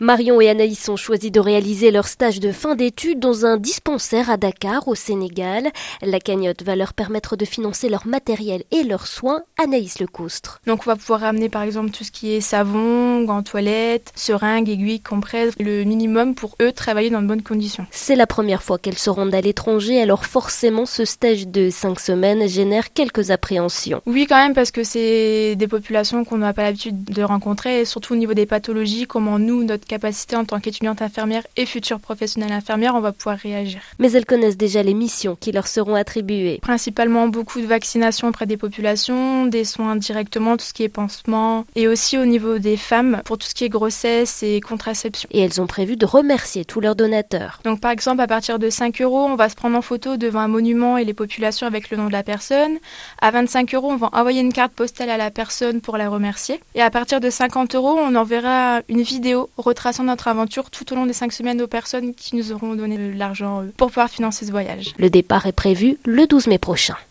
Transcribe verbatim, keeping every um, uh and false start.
Marion et Anaïs ont choisi de réaliser leur stage de fin d'études dans un dispensaire à Dakar, au Sénégal. La cagnotte va leur permettre de financer leur matériel et leurs soins. Anaïs Lecoustre. Donc on va pouvoir ramener par exemple tout ce qui est savon, gants toilettes, seringues, aiguilles, compresses, le minimum pour eux travailler dans de bonnes conditions. C'est la première fois qu'elles se rendent à l'étranger, alors forcément ce stage de cinq semaines génère quelques appréhensions. Oui quand même, parce que c'est des populations qu'on n'a pas l'habitude de rencontrer, et surtout au niveau des pathologies, comment nous, notre capacité en tant qu'étudiante infirmière et future professionnelle infirmière, on va pouvoir réagir. Mais elles connaissent déjà les missions qui leur seront attribuées. Principalement beaucoup de vaccinations auprès des populations, des soins directement, tout ce qui est pansement, et aussi au niveau des femmes pour tout ce qui est grossesse et contraception. Et elles ont prévu de remercier tous leurs donateurs. Donc par exemple, à partir de cinq euros, on va se prendre en photo devant un monument et les populations avec le nom de la personne. À vingt-cinq euros, on va envoyer une carte postale à la personne pour la remercier. Et à partir de cinquante euros, on enverra une vidéo retraçant notre aventure tout au long des cinq semaines aux personnes qui nous auront donné de l'argent pour pouvoir financer ce voyage. Le départ est prévu le douze mai prochain.